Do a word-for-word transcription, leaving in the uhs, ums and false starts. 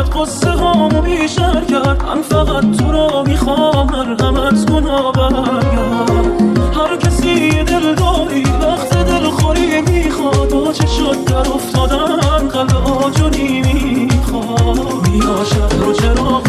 فقط قصه هامو بیشتر کرد. من فقط تو رو میخوام مرحمت کن و برگرد. هر کسی دل داری وقت دل خوری میخواد و چه شد در افتادن قلب آجونی میخواد. بیا شب رو چراغ